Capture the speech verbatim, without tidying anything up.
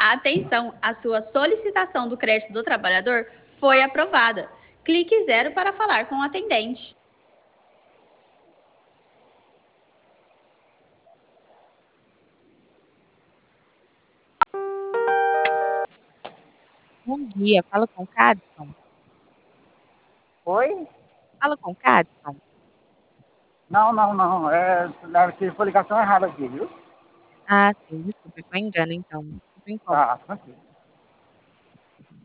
Atenção, a sua solicitação do crédito do trabalhador foi aprovada. Clique zero para falar com o atendente. Bom dia, fala com o Cadson? Oi? Fala com o Cadson? Não, não, não. É, deve ser foi ligação errada aqui, viu? Ah, sim, desculpa, foi engano então. Desculpa o incômodo. Tá, tranquilo.